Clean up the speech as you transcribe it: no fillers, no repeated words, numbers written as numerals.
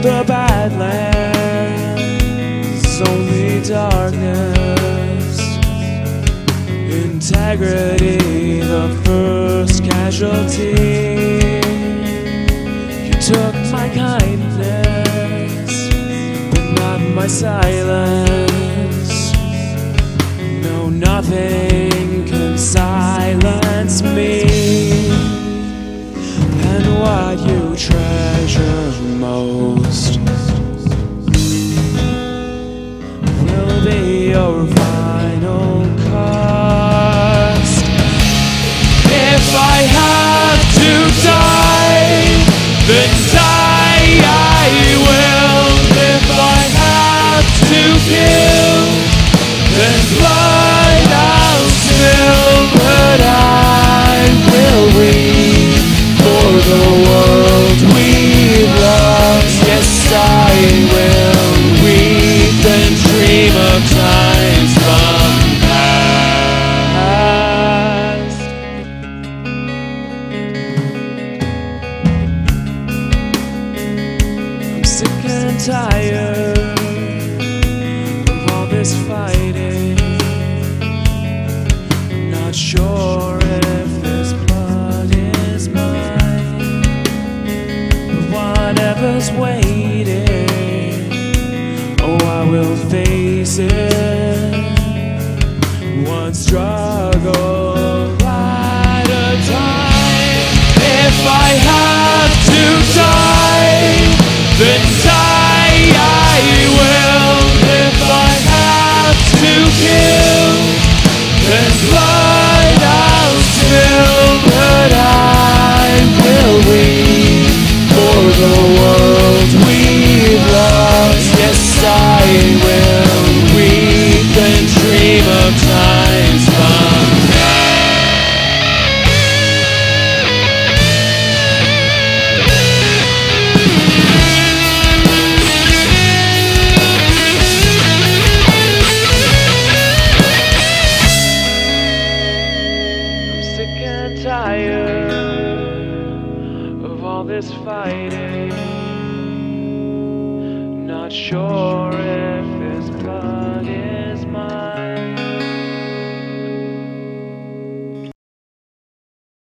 the Badlands, only darkness. Integrity, the first casualty. You took my kindness, but not my silence. No, nothing can silence me. And what you treasure most will be your final cost. If I have to die, then die I will. If I have to kill, then blood I'll spill. But I will weep for the world we've lost. Yes, I will weep and dream of times gone past. I'm sick and tired of all this fighting. Not sure if this blood is mine, but whatever's waiting, oh, I will face it, one struggle at a time. If I have to die, then die I will. If I have to kill, then blood I'll spill. But I will weep for the world we've lost. Yes, I will weep and dream of times gone past. Sick and tired of all this fighting. Not sure